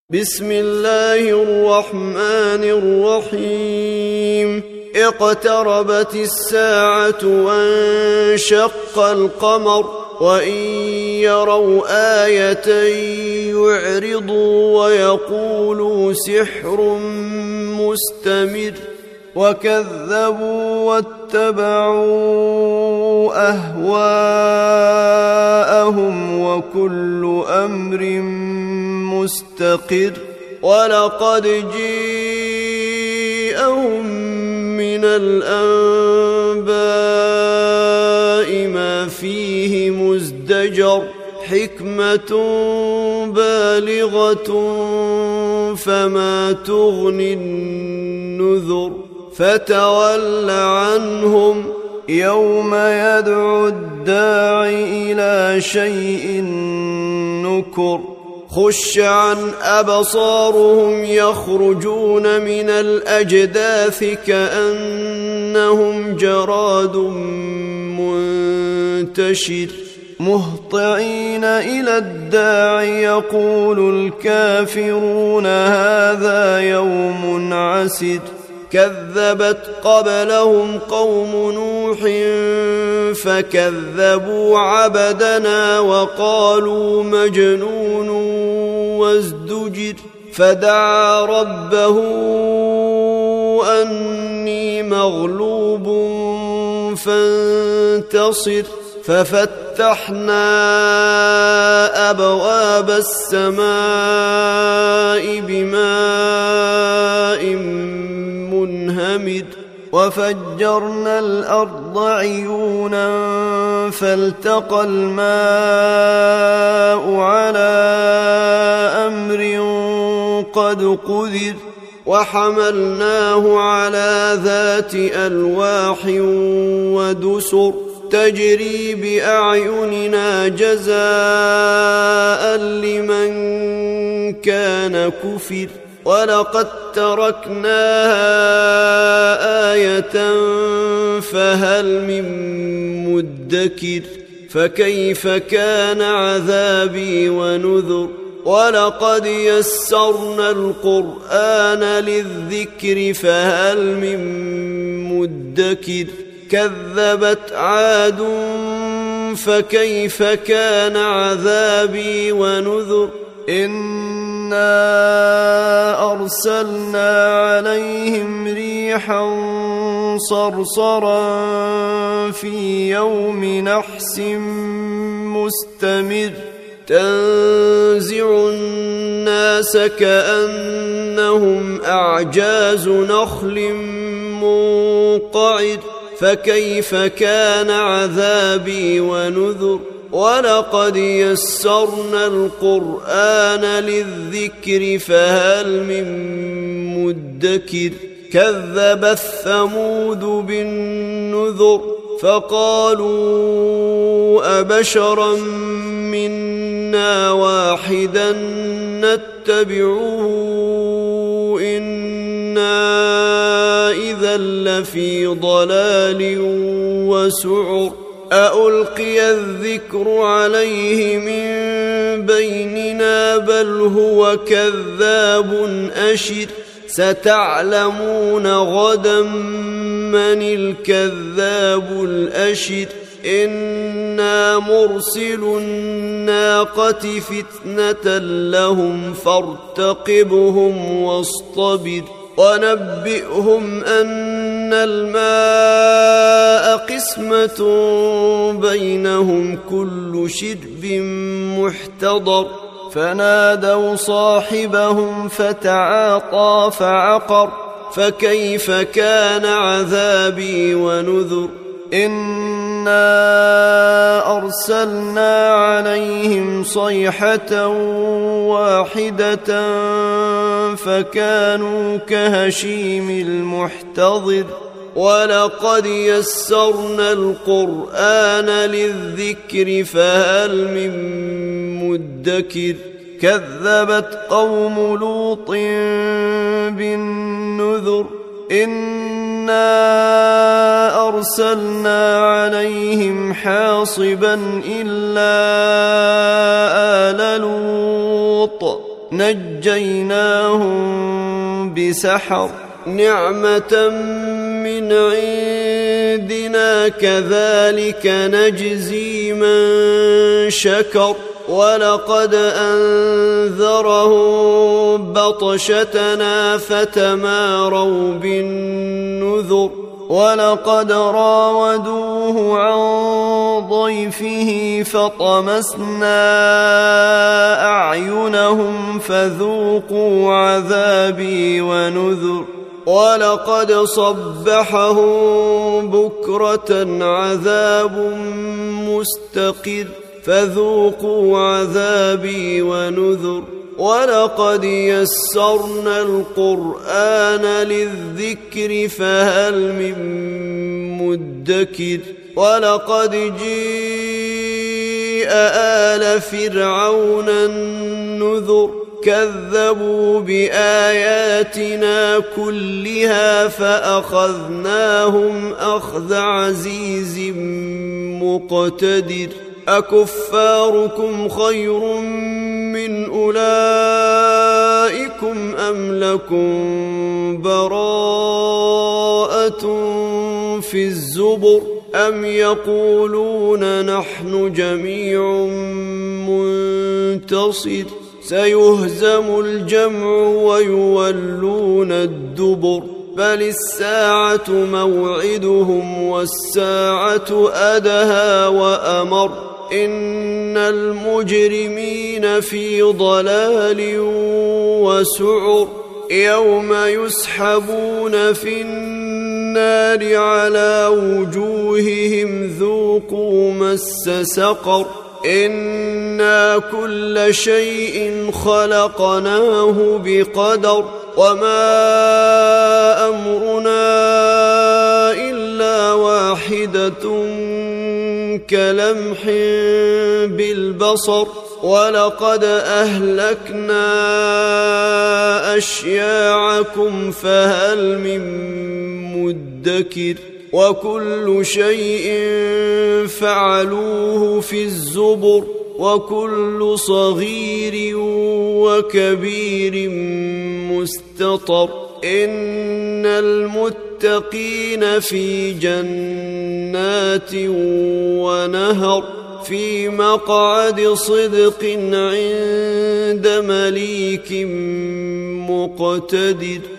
بسم الله الرحمن الرحيم اقتربت الساعة وانشق القمر وإن يروا آية يعرضوا ويقولوا سحر مستمر وكذبوا واتبعوا أهواءهم وكل أمر مستقر ولقد جاءهم من الأنباء ما فيه مزدجر حكمة بالغة فما تغني النذر فتول عنهم يوم يدعو الداع إلى شيء نكر خش عن أبصارهم يخرجون من الأجداث كأنهم جراد منتشر مهطعين إلى الداع يقول الكافرون هذا يوم عسر كذبت قبلهم قوم نوح فكذبوا عبدنا وقالوا مجنون وازدجر فدعا ربه أني مغلوب فانتصر ففتحنا أبواب السماء بماء منهمر وفجرنا الأرض عيونا فالتقى الماء على أمر قد قدر وحملناه على ذات ألواح ودسر تجري بأعيننا جزاء لمن كان كفر ولقد تركناها آية فهل من مدكر فكيف كان عذابي ونذر ولقد يسرنا القرآن للذكر فهل من مدكر كذبت عاد فكيف كان عذابي ونذر إنا أرسلنا عليهم ريحا صرصرا في يوم نحس مستمر تنزع الناس كأنهم أعجاز نخل منقعر فكيف كان عذابي ونذر ولقد يسرنا القرآن للذكر فهل من مدكر كذبت ثمود بالنذر فقالوا أبشرا منا واحدا نتبعه إنا إذا لفي ضلال وسعر أألقي الذكر عليه من بيننا بل هو كذاب أشر ستعلمون غدا من الكذاب الأشر إنا مرسل الناقة فتنة لهم فارتقبهم واصطبر ونبئهم أن الماء قسمة بينهم كل شرب محتضر فنادوا صاحبهم فتعاطى فعقر فكيف كان عذابي ونذر إنا أرسلنا عليهم صيحة واحدة فكانوا كهشيم المحتضر ولقد يسرنا القرآن للذكر فهل من مدكر كذبت قوم لوط بالنذر إنا أرسلنا عليهم حاصبا إلا آل لوط نجيناهم بسحر نعمة من عندنا كذلك نجزي من شكر ولقد أنذرهم بطشتنا فتماروا بالنذر ولقد راودوه عن ضيفه فطمسنا أعينهم فذوقوا عذابي ونذر ولقد صبحهم بكرة عذاب مستقر فذوقوا عذابي ونذر ولقد يسرنا القرآن للذكر فهل من مدكر ولقد جيء آل فرعون النذر كذبوا بآياتنا كلها فأخذناهم أخذ عزيز مقتدر أكفاركم خير من أولئكم أم لكم براءة في الزبر أم يقولون نحن جميع منتصر سيهزم الجمع ويولون الدبر بل الساعة موعدهم والساعة أدهى وأمر إن المجرمين في ضلال وسعر يوم يسحبون في النار على وجوههم ذوقوا مس سقر إنا كل شيء خلقناه بقدر وما أمرنا إلا واحدة كلمح بالبصر ولقد أهلكنا أشياعكم فهل من مدكر وكل شيء فعلوه في الزبر وكل صغير وكبير مستطر إن المتقين في جنات ونهر في مقعد صدق عند مليك مقتدر